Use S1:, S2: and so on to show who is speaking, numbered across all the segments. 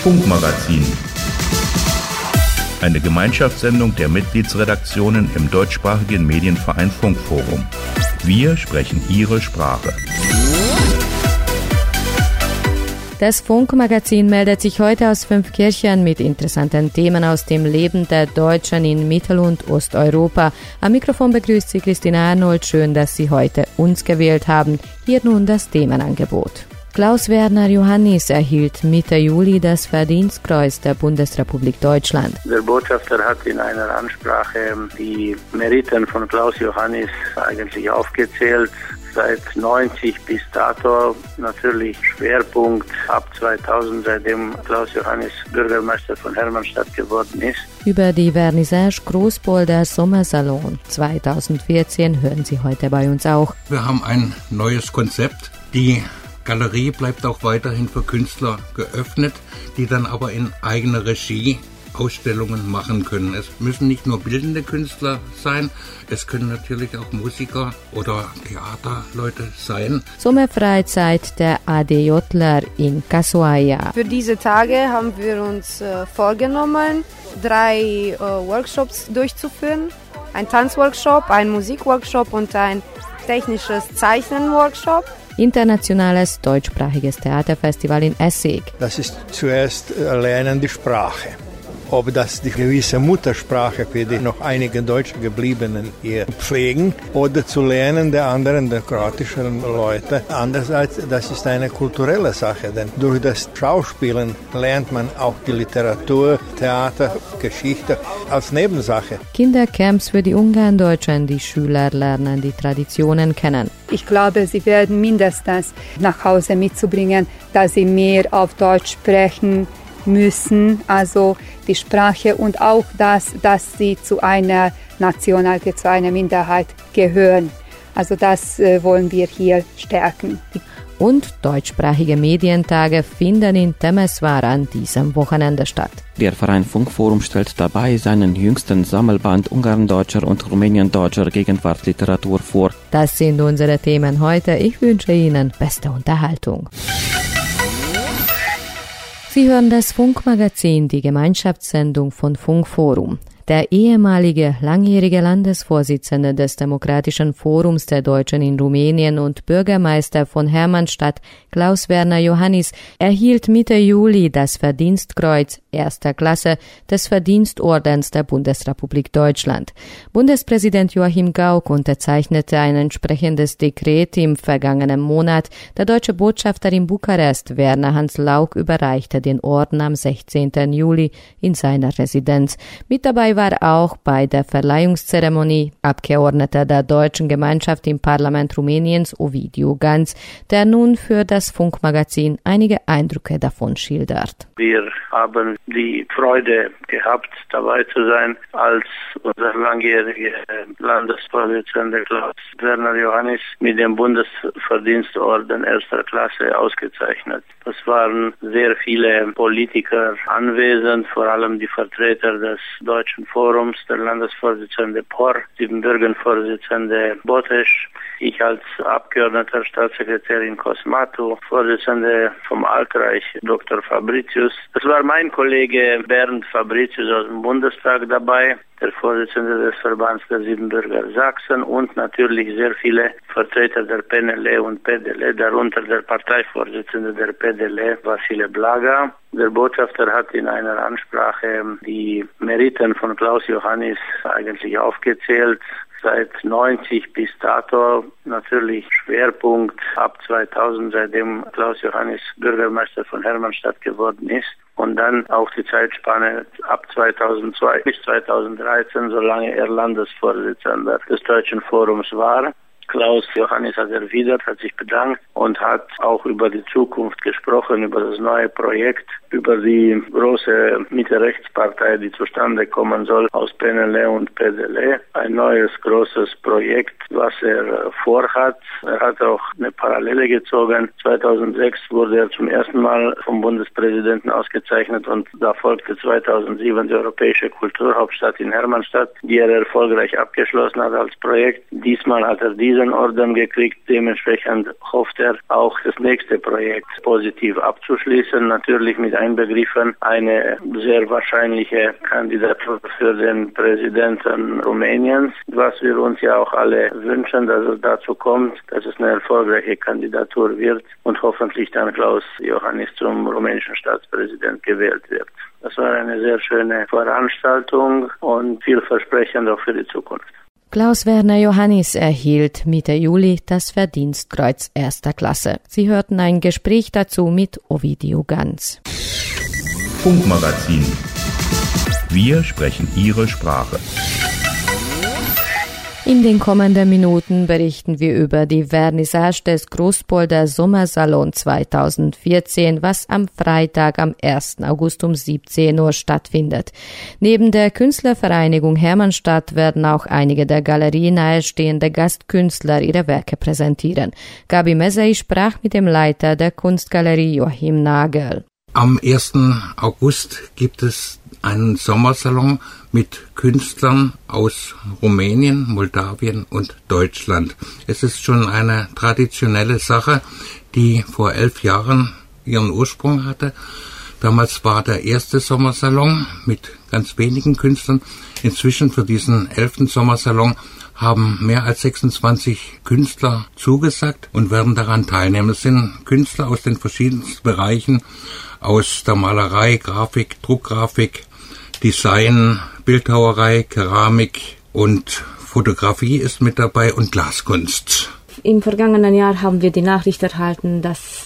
S1: Funkmagazin. Eine Gemeinschaftssendung der Mitgliedsredaktionen im deutschsprachigen Medienverein Funkforum. Wir sprechen Ihre Sprache.
S2: Das Funkmagazin meldet sich heute aus Fünfkirchen mit interessanten Themen aus dem Leben der Deutschen in Mittel- und Osteuropa. Am Mikrofon begrüßt Sie Christina Arnold. Schön, dass Sie heute uns gewählt haben. Hier nun das Themenangebot. Klaus Werner Johannis erhielt Mitte Juli das Verdienstkreuz der Bundesrepublik Deutschland.
S3: Der Botschafter hat in einer Ansprache die Meriten von Klaus Johannis eigentlich aufgezählt. Seit 90 bis dato natürlich Schwerpunkt ab 2000, seitdem Klaus Johannis Bürgermeister von Hermannstadt geworden ist.
S2: Über die Vernissage Großbolder Sommersalon 2014 hören Sie heute bei uns auch.
S4: Wir haben ein neues Konzept. Die Galerie bleibt auch weiterhin für Künstler geöffnet, die dann aber in eigener Regie Ausstellungen machen können. Es müssen nicht nur bildende Künstler sein, es können natürlich auch Musiker oder Theaterleute sein.
S2: Sommerfreizeit der ADJler in Kassoaya.
S5: Für diese Tage haben wir uns vorgenommen, 3 Workshops durchzuführen. Ein Tanzworkshop, ein Musikworkshop und ein technisches Zeichnenworkshop.
S2: Internationales deutschsprachiges Theaterfestival in Essig.
S6: Das ist zuerst Lernen die Sprache. Ob das die gewisse Muttersprache für die noch einige Deutsche gebliebenen hier pflegen oder zu lernen der anderen, der kroatischen Leute. Andererseits, das ist eine kulturelle Sache, denn durch das Schauspielen lernt man auch die Literatur, Theater, Geschichte als Nebensache.
S2: Kindercamps für die Ungarndeutschen, die Schüler lernen die Traditionen kennen.
S7: Ich glaube, sie werden mindestens nach Hause mitzubringen, dass sie mehr auf Deutsch sprechen müssen, also die Sprache und auch das, dass sie zu einer Nationalität, zu einer Minderheit gehören. Also das wollen wir hier stärken.
S2: Und deutschsprachige Medientage finden in Temeswar an diesem Wochenende statt.
S8: Der Verein Funkforum stellt dabei seinen jüngsten Sammelband Ungarndeutscher und Rumäniendeutscher Gegenwartsliteratur vor.
S2: Das sind unsere Themen heute. Ich wünsche Ihnen beste Unterhaltung. Sie hören das Funkmagazin, die Gemeinschaftssendung von Funkforum. Der ehemalige langjährige Landesvorsitzende des Demokratischen Forums der Deutschen in Rumänien und Bürgermeister von Hermannstadt, Klaus Werner Johannis, erhielt Mitte Juli das Verdienstkreuz 1. Klasse des Verdienstordens der Bundesrepublik Deutschland. Bundespräsident Joachim Gauck unterzeichnete ein entsprechendes Dekret im vergangenen Monat. Der deutsche Botschafter in Bukarest, Werner Hans Lauck, überreichte den Orden am 16. Juli in seiner Residenz. Mit dabei war auch bei der Verleihungszeremonie Abgeordneter der Deutschen Gemeinschaft im Parlament Rumäniens, Ovidiu Ganz, der nun für das Funkmagazin einige Eindrücke davon schildert.
S3: Wir haben die Freude gehabt, dabei zu sein, als unser langjähriger Landesvorsitzender Klaus Werner Johannis mit dem Bundesverdienstorden 1. Klasse ausgezeichnet. Es waren sehr viele Politiker anwesend, vor allem die Vertreter des Deutschen Forums, der Landesvorsitzende Por, die Bürgervorsitzende Botesch, ich als Abgeordneter Staatssekretärin Kosmatu, Vorsitzende vom Altreich Dr. Fabricius. Es war mein Kollege Bernd Fabricius aus dem Bundestag dabei, der Vorsitzende des Verbands der Siebenbürger Sachsen und natürlich sehr viele Vertreter der PNL und PDL, darunter der Parteivorsitzende der PDL, Vasile Blaga. Der Botschafter hat in einer Ansprache die Meriten von Klaus Johannis eigentlich aufgezählt. Seit 90 bis dato natürlich Schwerpunkt ab 2000, seitdem Klaus Johannis Bürgermeister von Hermannstadt geworden ist. Und dann auch die Zeitspanne ab 2002 bis 2013, solange er Landesvorsitzender des Deutschen Forums war. Klaus Johannis hat erwidert, hat sich bedankt und hat auch über die Zukunft gesprochen, über das neue Projekt, über die große Mitte-Rechts-Partei, die zustande kommen soll aus PNL und PDL. Ein neues, großes Projekt, was er vorhat. Er hat auch eine Parallele gezogen. 2006 wurde er zum ersten Mal vom Bundespräsidenten ausgezeichnet und da folgte 2007 die Europäische Kulturhauptstadt in Hermannstadt, die er erfolgreich abgeschlossen hat als Projekt. Diesmal hat er diesen Orden gekriegt. Dementsprechend hofft er, Jahr auch das nächste Projekt positiv abzuschließen. Natürlich mit einbegriffen eine sehr wahrscheinliche Kandidatur für den Präsidenten Rumäniens, was wir uns ja auch alle wünschen, dass es dazu kommt, dass es eine erfolgreiche Kandidatur wird und hoffentlich dann Klaus Iohannis zum rumänischen Staatspräsident gewählt wird. Das war eine sehr schöne Veranstaltung und vielversprechend auch für die Zukunft.
S2: Klaus Werner Iohannis erhielt Mitte Juli das Verdienstkreuz erster Klasse. Sie hörten ein Gespräch dazu mit Ovidio Ganz.
S1: Funkmagazin. Wir sprechen Ihre Sprache.
S2: In den kommenden Minuten berichten wir über die Vernissage des Großpolder Sommersalon 2014, was am Freitag am 1. August um 17 Uhr stattfindet. Neben der Künstlervereinigung Hermannstadt werden auch einige der Galerie nahestehende Gastkünstler ihre Werke präsentieren. Gabi Mezei sprach mit dem Leiter der Kunstgalerie Joachim Nagel.
S4: Am 1. August gibt es einen Sommersalon mit Künstlern aus Rumänien, Moldawien und Deutschland. Es ist schon eine traditionelle Sache, die vor 11 Jahren ihren Ursprung hatte. Damals war der erste Sommersalon mit ganz wenigen Künstlern. Inzwischen für diesen 11. Sommersalon haben mehr als 26 Künstler zugesagt und werden daran teilnehmen. Es sind Künstler aus den verschiedensten Bereichen, aus der Malerei, Grafik, Druckgrafik, Design, Bildhauerei, Keramik und Fotografie ist mit dabei und Glaskunst.
S9: Im vergangenen Jahr haben wir die Nachricht erhalten, dass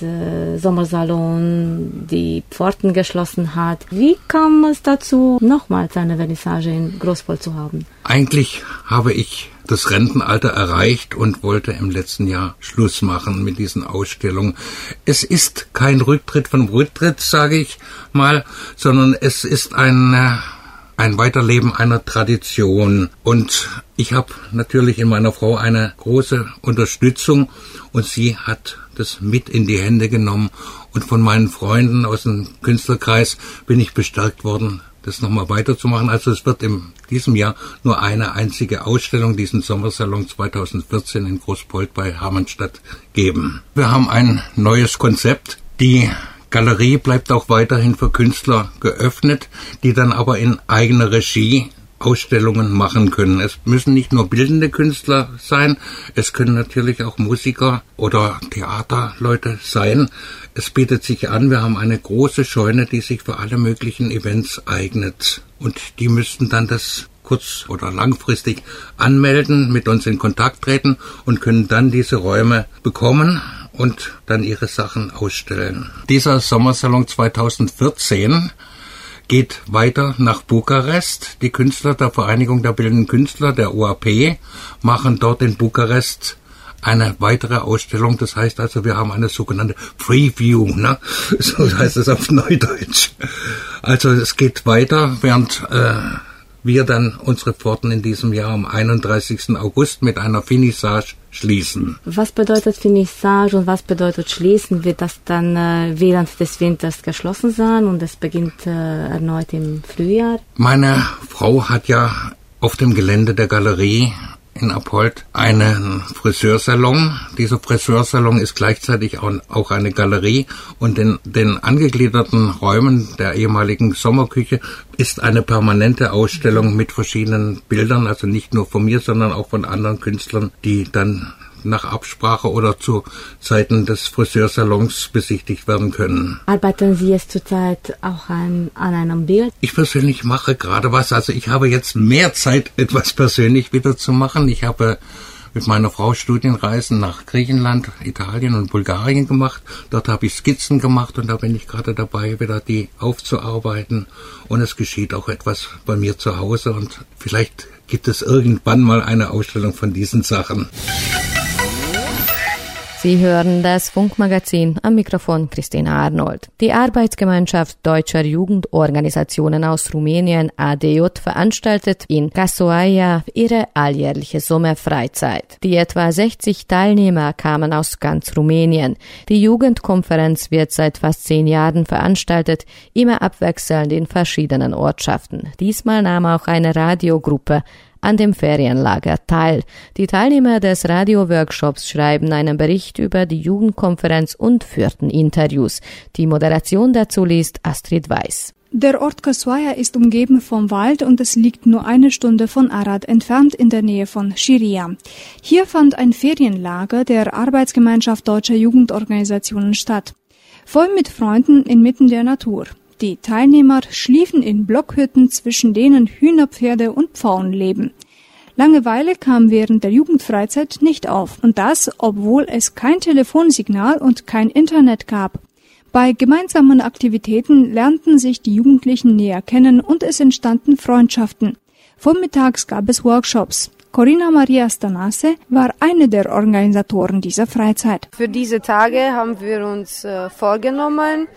S9: Sommersalon die Pforten geschlossen hat. Wie kam es dazu, nochmals eine Vernissage in Großpold zu haben?
S4: Eigentlich habe ich das Rentenalter erreicht und wollte im letzten Jahr Schluss machen mit diesen Ausstellungen. Es ist kein Rücktritt vom Rücktritt, sage ich mal, sondern es ist ein Weiterleben einer Tradition. Und ich habe natürlich in meiner Frau eine große Unterstützung und sie hat das mit in die Hände genommen. Und von meinen Freunden aus dem Künstlerkreis bin ich bestärkt worden, das nochmal weiterzumachen. Also es wird in diesem Jahr nur eine einzige Ausstellung, diesen Sommersalon 2014 in Großpold bei Hermannstadt geben. Wir haben ein neues Konzept. Die Galerie bleibt auch weiterhin für Künstler geöffnet, die dann aber in eigener Regie Ausstellungen machen können. Es müssen nicht nur bildende Künstler sein, es können natürlich auch Musiker oder Theaterleute sein. Es bietet sich an, wir haben eine große Scheune, die sich für alle möglichen Events eignet. Und die müssten dann das kurz- oder langfristig anmelden, mit uns in Kontakt treten und können dann diese Räume bekommen und dann ihre Sachen ausstellen. Dieser Sommersalon 2014 geht weiter nach Bukarest. Die Künstler der Vereinigung der Bildenden Künstler, der OAP, machen dort in Bukarest eine weitere Ausstellung. Das heißt also, wir haben eine sogenannte Preview, ne? So heißt es auf Neudeutsch. Also es geht weiter, während wir dann unsere Pforten in diesem Jahr am 31. August mit einer Finissage schließen.
S9: Was bedeutet Finissage und was bedeutet schließen? Wird das dann während des Winters geschlossen sein und es beginnt erneut im Frühjahr?
S4: Meine Frau hat ja auf dem Gelände der Galerie in Appold einen Friseursalon. Dieser Friseursalon ist gleichzeitig auch eine Galerie und in den angegliederten Räumen der ehemaligen Sommerküche ist eine permanente Ausstellung mit verschiedenen Bildern, also nicht nur von mir, sondern auch von anderen Künstlern, die dann nach Absprache oder zu Zeiten des Friseursalons besichtigt werden können.
S9: Arbeiten Sie jetzt zurzeit auch an einem Bild?
S4: Ich persönlich mache gerade was, also ich habe jetzt mehr Zeit, etwas persönlich wieder zu machen. Ich habe mit meiner Frau Studienreisen nach Griechenland, Italien und Bulgarien gemacht. Dort habe ich Skizzen gemacht und da bin ich gerade dabei, wieder die aufzuarbeiten. Und es geschieht auch etwas bei mir zu Hause und vielleicht gibt es irgendwann mal eine Ausstellung von diesen Sachen.
S2: Sie hören das Funkmagazin, am Mikrofon Christina Arnold. Die Arbeitsgemeinschaft deutscher Jugendorganisationen aus Rumänien, ADJ, veranstaltet in Casoaia ihre alljährliche Sommerfreizeit. Die etwa 60 Teilnehmer kamen aus ganz Rumänien. Die Jugendkonferenz wird seit fast 10 Jahren veranstaltet, immer abwechselnd in verschiedenen Ortschaften. Diesmal nahm auch eine Radiogruppe an dem Ferienlager teil. Die Teilnehmer des Radio-Workshops schreiben einen Bericht über die Jugendkonferenz und führten Interviews. Die Moderation dazu liest Astrid Weiß.
S10: Der Ort Kaswaya ist umgeben vom Wald und es liegt nur 1 Stunde von Arad entfernt in der Nähe von Schiria. Hier fand ein Ferienlager der Arbeitsgemeinschaft deutscher Jugendorganisationen statt. Voll mit Freunden inmitten der Natur. Die Teilnehmer schliefen in Blockhütten, zwischen denen Hühner, Pferde und Pfauen leben. Langeweile kam während der Jugendfreizeit nicht auf. Und das, obwohl es kein Telefonsignal und kein Internet gab. Bei gemeinsamen Aktivitäten lernten sich die Jugendlichen näher kennen und es entstanden Freundschaften. Vormittags gab es Workshops. Corina Maria Stanase war eine der Organisatoren dieser Freizeit.
S5: Für diese Tage haben wir uns vorgenommen,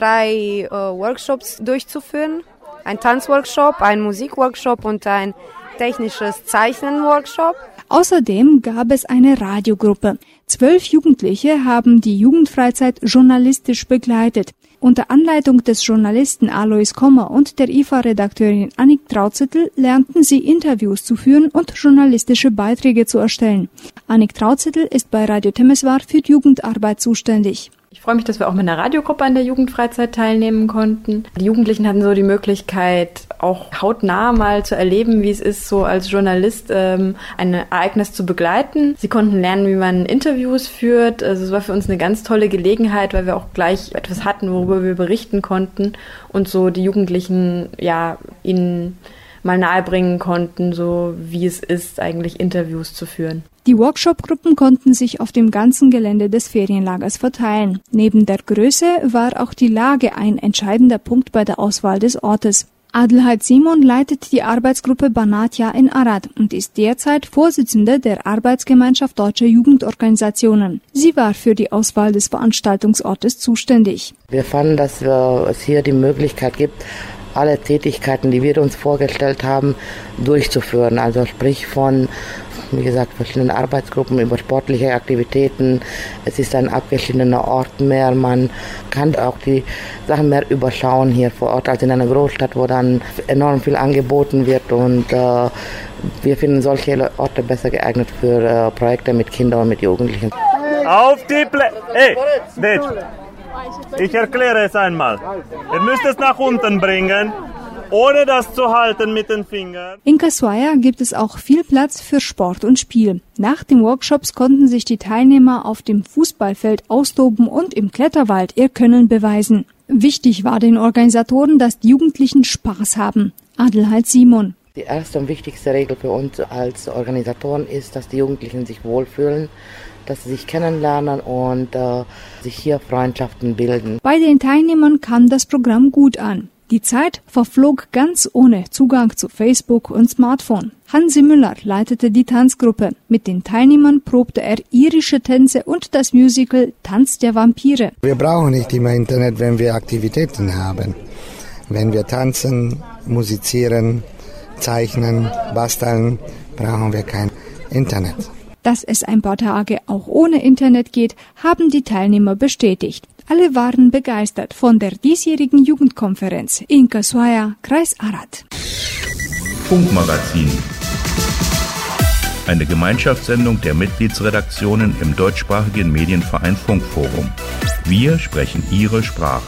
S5: 3 Workshops durchzuführen. Ein Tanzworkshop, ein Musikworkshop und ein technisches Zeichnen-Workshop.
S10: Außerdem gab es eine Radiogruppe. 12 Jugendliche haben die Jugendfreizeit journalistisch begleitet. Unter Anleitung des Journalisten Alois Kommer und der IFA-Redakteurin Annik Trauzettel lernten sie Interviews zu führen und journalistische Beiträge zu erstellen. Annik Trauzettel ist bei Radio Temeswar für die Jugendarbeit zuständig.
S11: Ich freue mich, dass wir auch mit einer Radiogruppe an der Jugendfreizeit teilnehmen konnten. Die Jugendlichen hatten so die Möglichkeit, auch hautnah mal zu erleben, wie es ist, so als Journalist ein Ereignis zu begleiten. Sie konnten lernen, wie man Interviews führt. Also es war für uns eine ganz tolle Gelegenheit, weil wir auch gleich etwas hatten, worüber wir berichten konnten und so die Jugendlichen ihnen mal nahebringen konnten, so wie es ist, eigentlich Interviews zu führen.
S10: Die Workshop-Gruppen konnten sich auf dem ganzen Gelände des Ferienlagers verteilen. Neben der Größe war auch die Lage ein entscheidender Punkt bei der Auswahl des Ortes. Adelheid Simon leitet die Arbeitsgruppe Banatja in Arad und ist derzeit Vorsitzende der Arbeitsgemeinschaft deutscher Jugendorganisationen. Sie war für die Auswahl des Veranstaltungsortes zuständig.
S12: Wir fanden, dass es hier die Möglichkeit gibt, alle Tätigkeiten, die wir uns vorgestellt haben, durchzuführen. Also sprich von, wie gesagt, verschiedenen Arbeitsgruppen über sportliche Aktivitäten. Es ist ein abgeschiedener Ort mehr. Man kann auch die Sachen mehr überschauen hier vor Ort als in einer Großstadt, wo dann enorm viel angeboten wird. Und wir finden solche Orte besser geeignet für Projekte mit Kindern und mit Jugendlichen.
S13: Auf die Plätze! Hey, ich erkläre es einmal. Ihr müsst es nach unten bringen, ohne das zu halten mit den Fingern.
S10: In Kaswaya gibt es auch viel Platz für Sport und Spiel. Nach den Workshops konnten sich die Teilnehmer auf dem Fußballfeld austoben und im Kletterwald ihr Können beweisen. Wichtig war den Organisatoren, dass die Jugendlichen Spaß haben. Adelheid Simon.
S12: Die erste und wichtigste Regel für uns als Organisatoren ist, dass die Jugendlichen sich wohlfühlen, dass sie sich kennenlernen und sich hier Freundschaften bilden.
S10: Bei den Teilnehmern kam das Programm gut an. Die Zeit verflog ganz ohne Zugang zu Facebook und Smartphone. Hansi Müller leitete die Tanzgruppe. Mit den Teilnehmern probte er irische Tänze und das Musical Tanz der Vampire.
S14: Wir brauchen nicht immer Internet, wenn wir Aktivitäten haben. Wenn wir tanzen, musizieren, zeichnen, basteln, brauchen wir kein Internet.
S10: Dass es ein paar Tage auch ohne Internet geht, haben die Teilnehmer bestätigt. Alle waren begeistert von der diesjährigen Jugendkonferenz in Kaswaya, Kreis Arad.
S1: Funkmagazin. Eine Gemeinschaftssendung der Mitgliedsredaktionen im deutschsprachigen Medienverein Funkforum. Wir sprechen Ihre Sprache.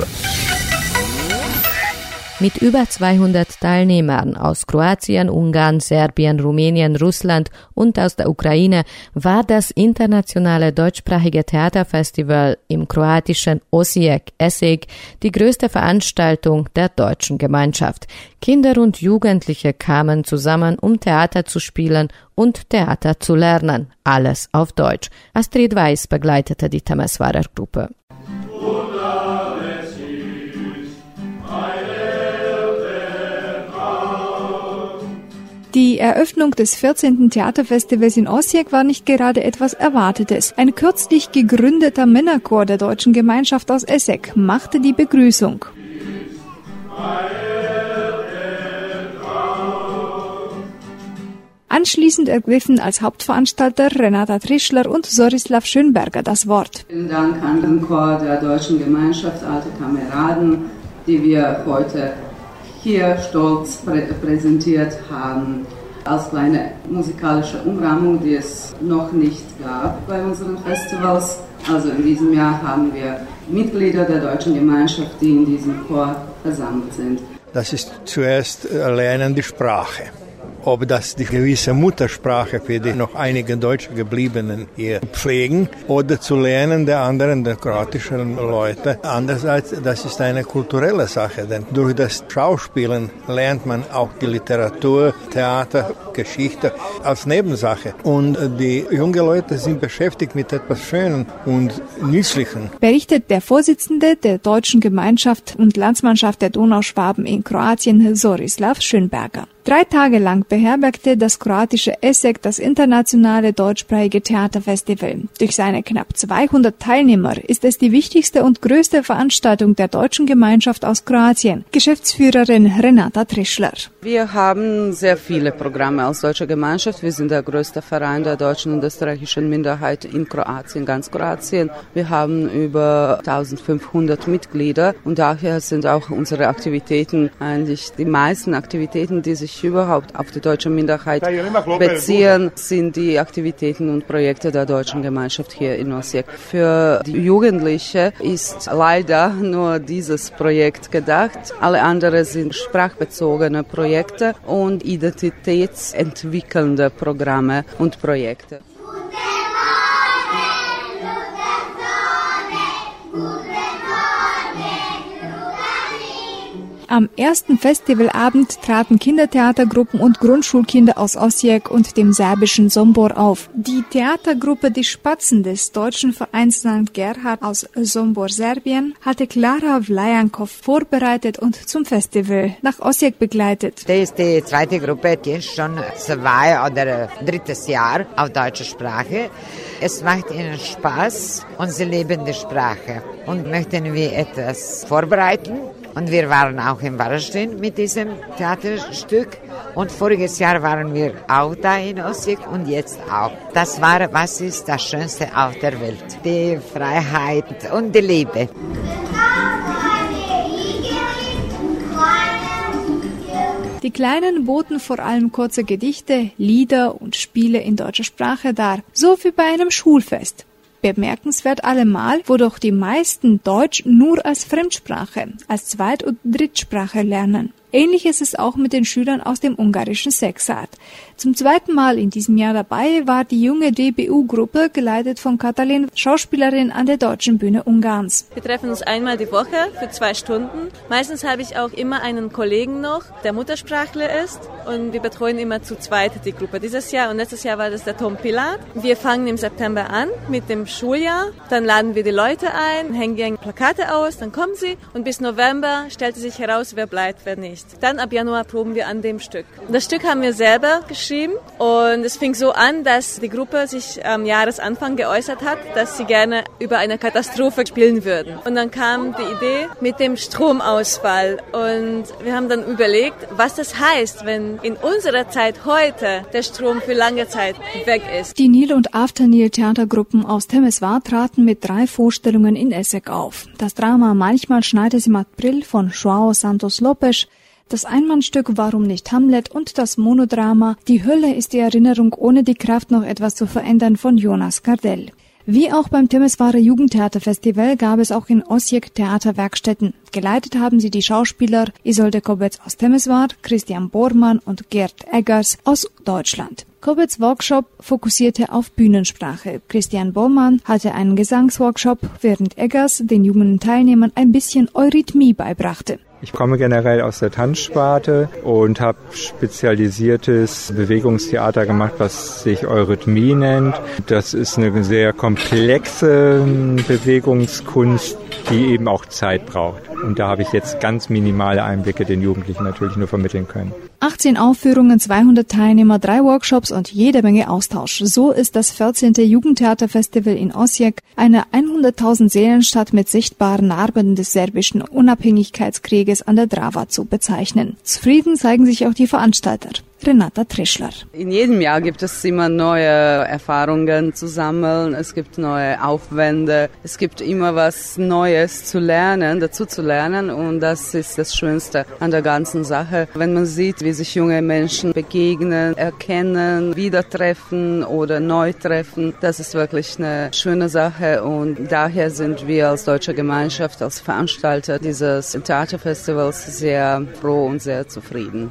S2: Mit über 200 Teilnehmern aus Kroatien, Ungarn, Serbien, Rumänien, Russland und aus der Ukraine war das internationale deutschsprachige Theaterfestival im kroatischen Osijek die größte Veranstaltung der deutschen Gemeinschaft. Kinder und Jugendliche kamen zusammen, um Theater zu spielen und Theater zu lernen. Alles auf Deutsch. Astrid Weiß begleitete die Temeswarer Gruppe.
S10: Die Eröffnung des 14. Theaterfestivals in Osijek war nicht gerade etwas Erwartetes. Ein kürzlich gegründeter Männerchor der deutschen Gemeinschaft aus Essek machte die Begrüßung. Anschließend ergriffen als Hauptveranstalter Renata Trischler und Sorislav Schönberger das Wort.
S15: Vielen Dank an den Chor der deutschen Gemeinschaft Alte Kameraden, die wir heute hier stolz präsentiert haben. als kleine musikalische Umrahmung, die es noch nicht gab bei unseren Festivals. Also in diesem Jahr haben wir Mitglieder der deutschen Gemeinschaft, die in diesem Chor versammelt sind.
S6: Das ist zuerst Lernen die Sprache. Ob das die gewisse Muttersprache für die noch einige Deutsche gebliebenen hier pflegen oder zu lernen der anderen, der kroatischen Leute. Andererseits, das ist eine kulturelle Sache, denn durch das Schauspielen lernt man auch die Literatur, Theater, Geschichte als Nebensache. Und die jungen Leute sind beschäftigt mit etwas Schönem und Nützlichem.
S10: Berichtet der Vorsitzende der Deutschen Gemeinschaft und Landsmannschaft der Donauschwaben in Kroatien, Zorislav Schönberger. 3 Tage lang beherbergte das kroatische ESSEC das internationale deutschsprachige Theaterfestival. Durch seine knapp 200 Teilnehmer ist es die wichtigste und größte Veranstaltung der deutschen Gemeinschaft aus Kroatien. Geschäftsführerin Renata Trischler.
S16: Wir haben sehr viele Programme als deutsche Gemeinschaft. Wir sind der größte Verein der deutschen und österreichischen Minderheit in Kroatien, ganz Kroatien. Wir haben über 1500 Mitglieder und daher sind auch unsere Aktivitäten eigentlich die meisten Aktivitäten, die sich überhaupt auf die deutsche Minderheit beziehen, sind die Aktivitäten und Projekte der deutschen Gemeinschaft hier in Osijek. Für die Jugendliche ist leider nur dieses Projekt gedacht. Alle anderen sind sprachbezogene Projekte und identitätsentwickelnde Programme und Projekte.
S10: Am ersten Festivalabend traten Kindertheatergruppen und Grundschulkinder aus Osijek und dem serbischen Sombor auf. Die Theatergruppe Die Spatzen des deutschen Vereins St. Gerhard aus Sombor, Serbien, hatte Klara Vlajankov vorbereitet und zum Festival nach Osijek begleitet.
S17: Das ist die zweite Gruppe, die ist schon 2 oder 3. Jahr auf deutscher Sprache. Es macht ihnen Spaß und sie lieben die Sprache. Und möchten wir etwas vorbereiten. Und wir waren auch in Wallerstein mit diesem Theaterstück. Und voriges Jahr waren wir auch da in Osijek und jetzt auch. Das war, was ist das Schönste auf der Welt? Die Freiheit und die Liebe.
S10: Die Kleinen boten vor allem kurze Gedichte, Lieder und Spiele in deutscher Sprache dar, so wie bei einem Schulfest. Bemerkenswert allemal, wo doch die meisten Deutsch nur als Fremdsprache, als Zweit- und Drittsprache lernen. Ähnlich ist es auch mit den Schülern aus dem ungarischen Sexart. Zum 2. Mal in diesem Jahr dabei war die junge DBU-Gruppe, geleitet von Katalin, Schauspielerin an der deutschen Bühne Ungarns.
S18: Wir treffen uns einmal die Woche für 2 Stunden. Meistens habe ich auch immer einen Kollegen noch, der Muttersprachler ist. Und wir betreuen immer zu zweit die Gruppe. Dieses Jahr und letztes Jahr war das der Tom Pilat. Wir fangen im September an mit dem Schuljahr. Dann laden wir die Leute ein, hängen Plakate aus, dann kommen sie. Und bis November stellte sich heraus, wer bleibt, wer nicht. Dann ab Januar proben wir an dem Stück. Das Stück haben wir selber geschrieben und es fing so an, dass die Gruppe sich am Jahresanfang geäußert hat, dass sie gerne über eine Katastrophe spielen würden. Und dann kam die Idee mit dem Stromausfall und wir haben dann überlegt, was das heißt, wenn in unserer Zeit heute der Strom für lange Zeit weg ist.
S10: Die Nil- und After-Nil-Theatergruppen aus Temesvar traten mit 3 Vorstellungen in Essek auf. Das Drama Manchmal schneit es im April von João Santos Lopes, das Einmannstück Warum nicht Hamlet und das Monodrama Die Hölle ist die Erinnerung ohne die Kraft noch etwas zu verändern von Jonas Gardell. Wie auch beim Temesvarer Jugendtheaterfestival gab es auch in Osijek Theaterwerkstätten. Geleitet haben sie die Schauspieler Isolde Kobetz aus Temesvar, Christian Bormann und Gerd Eggers aus Deutschland. Kobetz' Workshop fokussierte auf Bühnensprache. Christian Bormann hatte einen Gesangsworkshop, während Eggers den jungen Teilnehmern ein bisschen Eurythmie beibrachte.
S19: Ich komme generell aus der Tanzsparte und habe spezialisiertes Bewegungstheater gemacht, was sich Eurythmie nennt. Das ist eine sehr komplexe Bewegungskunst, die eben auch Zeit braucht. Und da habe ich jetzt ganz minimale Einblicke den Jugendlichen natürlich nur vermitteln können.
S10: 18 Aufführungen, 200 Teilnehmer, 3 Workshops und jede Menge Austausch. So ist das 14. Jugendtheaterfestival in Osijek eine 100.000 Seelenstadt mit sichtbaren Narben des serbischen Unabhängigkeitskrieges an der Drava zu bezeichnen. Zufrieden zeigen sich auch die Veranstalter. Renata Trischler.
S16: In jedem Jahr gibt es immer neue Erfahrungen zu sammeln, es gibt neue Aufwände, es gibt immer was Neues zu lernen, dazu zu lernen und das ist das Schönste an der ganzen Sache. Wenn man sieht, wie sich junge Menschen begegnen, erkennen, wieder treffen oder neu treffen, das ist wirklich eine schöne Sache und daher sind wir als Deutsche Gemeinschaft, als Veranstalter dieses Theaterfestivals sehr froh und sehr zufrieden.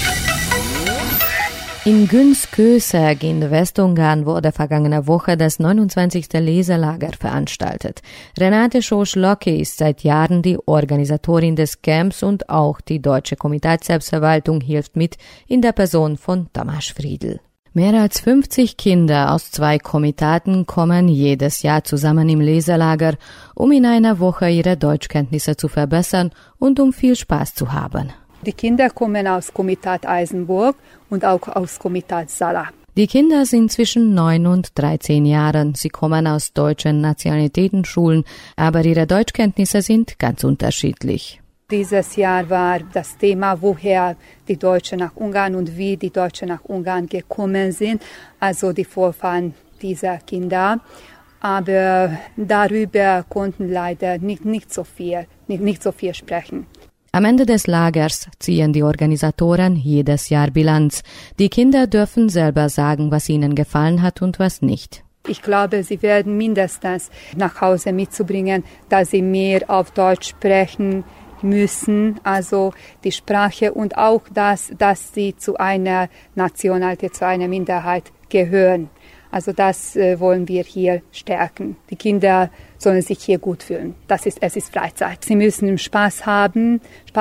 S2: In Günz-Köseg in Westungarn wurde vergangene Woche das 29. Leselager veranstaltet. Renate Schosch-Locke ist seit Jahren die Organisatorin des Camps und auch die Deutsche Komitatsselbstverwaltung hilft mit in der Person von Tamás Friedl. Mehr als 50 Kinder aus 2 Komitaten kommen jedes Jahr zusammen im Leselager, um in einer Woche ihre Deutschkenntnisse zu verbessern und um viel Spaß zu haben.
S7: Die Kinder kommen aus Komitat Eisenburg und auch aus Komitat Sala.
S2: Die Kinder sind zwischen 9 und 13 Jahren. Sie kommen aus deutschen Nationalitätenschulen, aber ihre Deutschkenntnisse sind ganz unterschiedlich.
S7: Dieses Jahr war das Thema, woher die Deutschen nach Ungarn und wie die Deutschen nach Ungarn gekommen sind, also die Vorfahren dieser Kinder. Aber darüber konnten leider nicht so viel sprechen.
S2: Am Ende des Lagers ziehen die Organisatoren jedes Jahr Bilanz. Die Kinder dürfen selber sagen, was ihnen gefallen hat und was nicht.
S7: Ich glaube, sie werden mindestens nach Hause mitzubringen, dass sie mehr auf Deutsch sprechen müssen, also die Sprache und auch dass sie zu einer Nationalität, zu einer Minderheit gehören. Also das wollen wir hier stärken. Die Kinder sollen sich hier gut fühlen. Es ist Freizeit. Sie müssen Spaß haben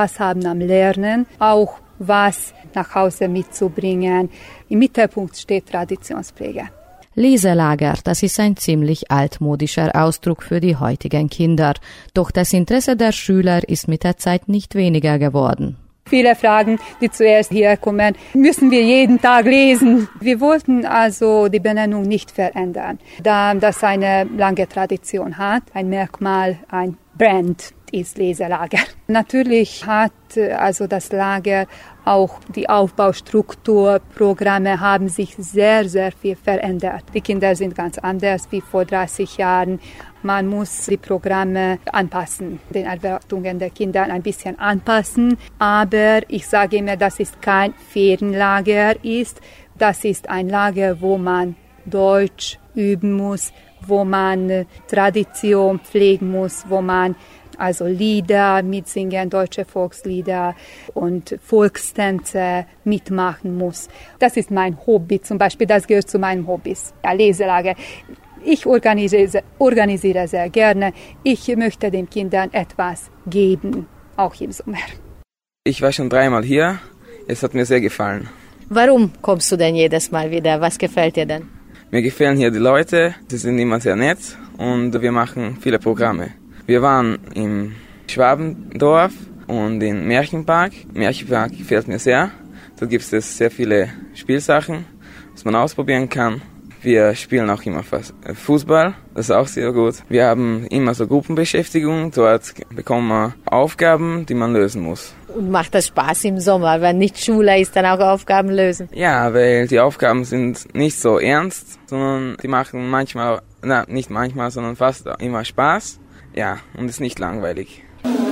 S7: am Lernen, auch was nach Hause mitzubringen. Im Mittelpunkt steht Traditionspflege.
S2: Leselager, das ist ein ziemlich altmodischer Ausdruck für die heutigen Kinder. Doch das Interesse der Schüler ist mit der Zeit nicht weniger geworden.
S7: Viele Fragen, die zuerst hier kommen, müssen wir jeden Tag lesen. Wir wollten also die Benennung nicht verändern, da das eine lange Tradition hat, ein Merkmal, ein Brand ist Leselager. Natürlich hat also das Lager auch die Aufbaustruktur, Programme haben sich sehr, sehr viel verändert. Die Kinder sind ganz anders wie vor 30 Jahren. Man muss die Programme anpassen, den Erwartungen der Kinder ein bisschen anpassen. Aber ich sage immer, dass es kein Ferienlager ist. Das ist ein Lager, wo man Deutsch üben muss, wo man Tradition pflegen muss, wo man also Lieder mitsingen, deutsche Volkslieder und Volkstänze mitmachen muss. Das ist mein Hobby zum Beispiel, das gehört zu meinen Hobbys. Ja, Leselager. Ich organisiere sehr gerne. Ich möchte den Kindern etwas geben, auch im Sommer.
S20: Ich war schon 3-mal hier. Es hat mir sehr gefallen.
S2: Warum kommst du denn jedes Mal wieder? Was gefällt dir denn?
S20: Mir gefallen hier die Leute. Sie sind immer sehr nett und wir machen viele Programme. Wir waren im Schwabendorf und im Märchenpark. Märchenpark gefällt mir sehr. Da gibt es sehr viele Spielsachen, was man ausprobieren kann. Wir spielen auch immer Fußball, das ist auch sehr gut. Wir haben immer so Gruppenbeschäftigung, dort bekommen wir Aufgaben, die man lösen muss.
S2: Und macht das Spaß im Sommer, wenn nicht Schule ist, dann auch Aufgaben lösen?
S20: Ja, weil die Aufgaben sind nicht so ernst, sondern die machen manchmal, nicht manchmal, sondern fast immer Spaß. Ja, und ist nicht langweilig.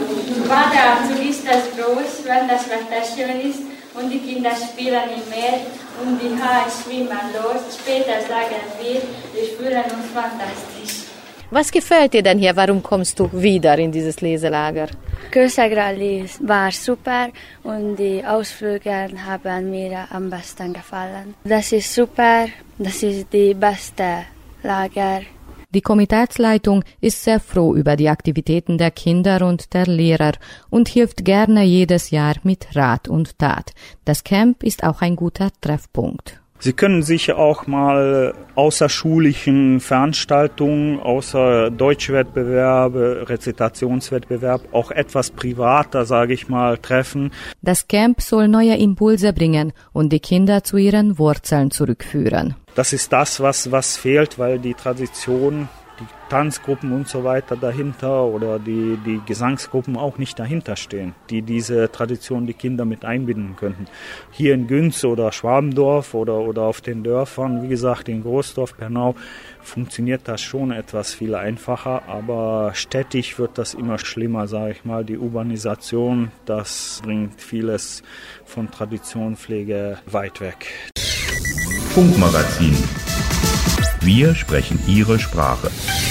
S21: Badeanzug ist das groß, wenn das Wetter schön ist und die Kinder spielen im Meer und die Haie schwimmen los. Später sagen wir fühlen uns fantastisch.
S2: Was gefällt dir denn hier? Warum kommst du wieder in dieses Leselager?
S21: Kösegralli war super und die Ausflüge haben mir am besten gefallen. Das ist super, das ist die beste Lager.
S2: Die Komitatsleitung ist sehr froh über die Aktivitäten der Kinder und der Lehrer und hilft gerne jedes Jahr mit Rat und Tat. Das Camp ist auch ein guter Treffpunkt.
S13: Sie können sich auch mal außerschulischen Veranstaltungen, außer Deutschwettbewerbe, Rezitationswettbewerb, auch etwas privater, sage ich mal, treffen.
S2: Das Camp soll neue Impulse bringen und die Kinder zu ihren Wurzeln zurückführen.
S13: Das ist das, was fehlt, weil die Tradition, die Tanzgruppen und so weiter dahinter oder die Gesangsgruppen auch nicht dahinter stehen, die diese Tradition die Kinder mit einbinden könnten. Hier in Günz oder Schwabendorf oder auf den Dörfern, wie gesagt in Großdorf, Pernau, funktioniert das schon etwas viel einfacher, aber städtisch wird das immer schlimmer, sage ich mal. Die Urbanisation, das bringt vieles von Traditionspflege weit weg.
S1: Funkmagazin. Wir sprechen Ihre Sprache.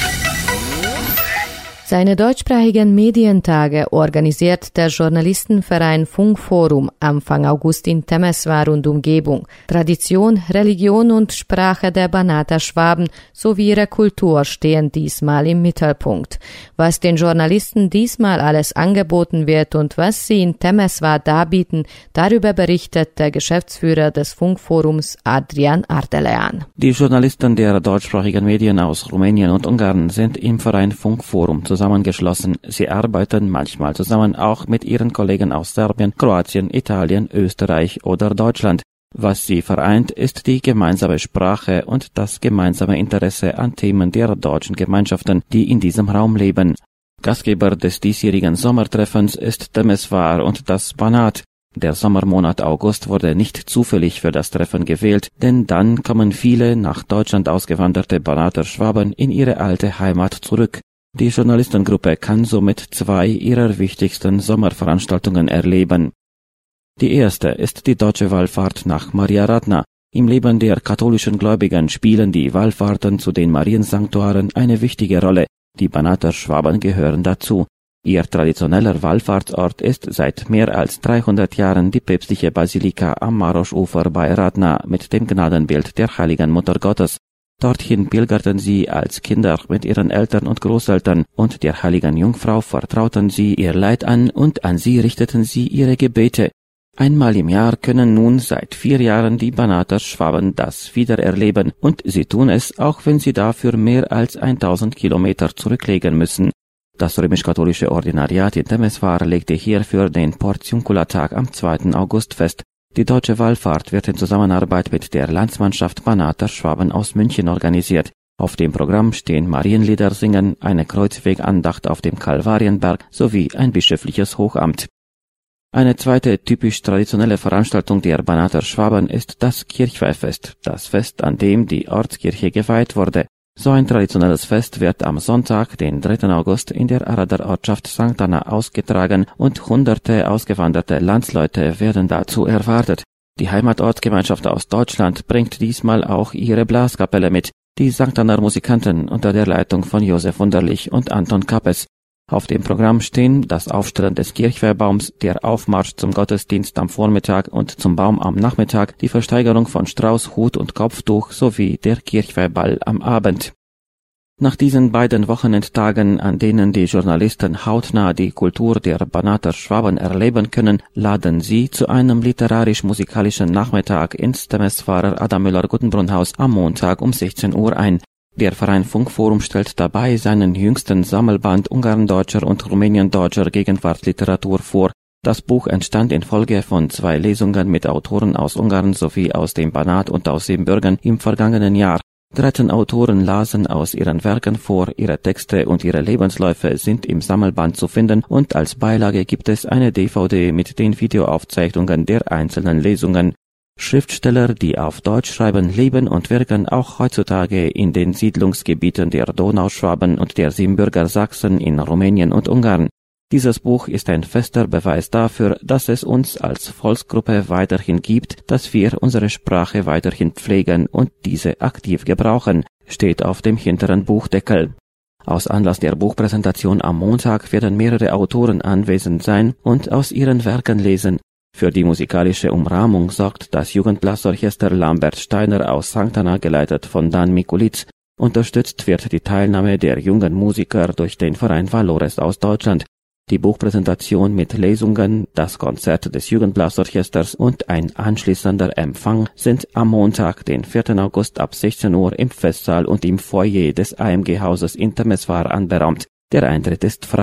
S2: Seine deutschsprachigen Medientage organisiert der Journalistenverein Funkforum Anfang August in Temeswar und Umgebung. Tradition, Religion und Sprache der Banater Schwaben sowie ihre Kultur stehen diesmal im Mittelpunkt. Was den Journalisten diesmal alles angeboten wird und was sie in Temeswar darbieten, darüber berichtet der Geschäftsführer des Funkforums Adrian Ardelean.
S8: Die Journalisten der deutschsprachigen Medien aus Rumänien und Ungarn sind im Verein Funkforum zusammengeschlossen. Sie arbeiten manchmal zusammen auch mit ihren Kollegen aus Serbien, Kroatien, Italien, Österreich oder Deutschland. Was sie vereint, ist die gemeinsame Sprache und das gemeinsame Interesse an Themen der deutschen Gemeinschaften, die in diesem Raum leben. Gastgeber des diesjährigen Sommertreffens ist Temeswar und das Banat. Der Sommermonat August wurde nicht zufällig für das Treffen gewählt, denn dann kommen viele nach Deutschland ausgewanderte Banater Schwaben in ihre alte Heimat zurück. Die Journalistengruppe kann somit 2 ihrer wichtigsten Sommerveranstaltungen erleben. Die erste ist die deutsche Wallfahrt nach Maria Radna. Im Leben der katholischen Gläubigen spielen die Wallfahrten zu den Mariensanktuaren eine wichtige Rolle. Die Banater Schwaben gehören dazu. Ihr traditioneller Wallfahrtsort ist seit mehr als 300 Jahren die päpstliche Basilika am Marosch-Ufer bei Radna mit dem Gnadenbild der Heiligen Mutter Gottes. Dorthin pilgerten sie als Kinder mit ihren Eltern und Großeltern und der Heiligen Jungfrau vertrauten sie ihr Leid an und an sie richteten sie ihre Gebete. Einmal im Jahr können nun seit 4 Jahren die Banater Schwaben das wieder erleben und sie tun es, auch wenn sie dafür mehr als 1000 Kilometer zurücklegen müssen. Das römisch-katholische Ordinariat in Temeswar legte hierfür den Portiuncula-Tag am 2. August fest. Die deutsche Wallfahrt wird in Zusammenarbeit mit der Landsmannschaft Banater Schwaben aus München organisiert. Auf dem Programm stehen Marienlieder singen, eine Kreuzwegandacht auf dem Kalvarienberg sowie ein bischöfliches Hochamt. Eine zweite typisch traditionelle Veranstaltung der Banater Schwaben ist das Kirchweihfest, das Fest, an dem die Ortskirche geweiht wurde. So ein traditionelles Fest wird am Sonntag, den 3. August, in der Arader Ortschaft St. Anna ausgetragen und hunderte ausgewanderte Landsleute werden dazu erwartet. Die Heimatortsgemeinschaft aus Deutschland bringt diesmal auch ihre Blaskapelle mit, die St. Anner Musikanten unter der Leitung von Josef Wunderlich und Anton Kappes. Auf dem Programm stehen das Aufstellen des Kirchweihbaums, der Aufmarsch zum Gottesdienst am Vormittag und zum Baum am Nachmittag, die Versteigerung von Strauß, Hut und Kopftuch sowie der Kirchweihball am Abend. Nach diesen beiden Wochenendtagen, an denen die Journalisten hautnah die Kultur der Banater Schwaben erleben können, laden sie zu einem literarisch-musikalischen Nachmittag ins Temeswarer Adam Müller-Guttenbrunn-Haus am Montag um 16 Uhr ein. Der Verein Funkforum stellt dabei seinen jüngsten Sammelband Ungarndeutscher und Rumäniendeutscher Gegenwartsliteratur vor. Das Buch entstand infolge von 2 Lesungen mit Autoren aus Ungarn sowie aus dem Banat und aus Siebenbürgen im vergangenen Jahr. 13 Autoren lasen aus ihren Werken vor, ihre Texte und ihre Lebensläufe sind im Sammelband zu finden und als Beilage gibt es eine DVD mit den Videoaufzeichnungen der einzelnen Lesungen. Schriftsteller, die auf Deutsch schreiben, leben und wirken auch heutzutage in den Siedlungsgebieten der Donauschwaben und der Siebenbürger Sachsen in Rumänien und Ungarn. Dieses Buch ist ein fester Beweis dafür, dass es uns als Volksgruppe weiterhin gibt, dass wir unsere Sprache weiterhin pflegen und diese aktiv gebrauchen, steht auf dem hinteren Buchdeckel. Aus Anlass der Buchpräsentation am Montag werden mehrere Autoren anwesend sein und aus ihren Werken lesen. Für die musikalische Umrahmung sorgt das Jugendblasorchester Lambert Steiner aus St. Anna, geleitet von Dan Mikulitz. Unterstützt wird die Teilnahme der jungen Musiker durch den Verein Valores aus Deutschland. Die Buchpräsentation mit Lesungen, das Konzert des Jugendblasorchesters und ein anschließender Empfang sind am Montag, den 4. August ab 16 Uhr im Festsaal und im Foyer des AMG-Hauses in Temeswar anberaumt. Der Eintritt ist frei.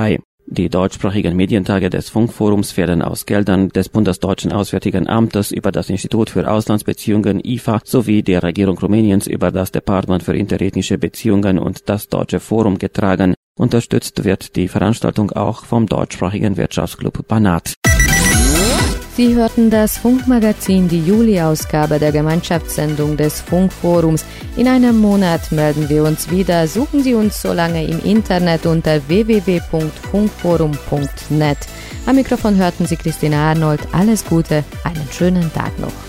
S8: Die deutschsprachigen Medientage des Funkforums werden aus Geldern des Bundesdeutschen Auswärtigen Amtes über das Institut für Auslandsbeziehungen IFA sowie der Regierung Rumäniens über das Departement für interethnische Beziehungen und das Deutsche Forum getragen. Unterstützt wird die Veranstaltung auch vom deutschsprachigen Wirtschaftsclub Banat.
S2: Sie hörten das Funkmagazin, die Juli-Ausgabe der Gemeinschaftssendung des Funkforums. In einem Monat melden wir uns wieder. Suchen Sie uns so lange im Internet unter www.funkforum.net. Am Mikrofon hörten Sie Christina Arnold. Alles Gute, einen schönen Tag noch.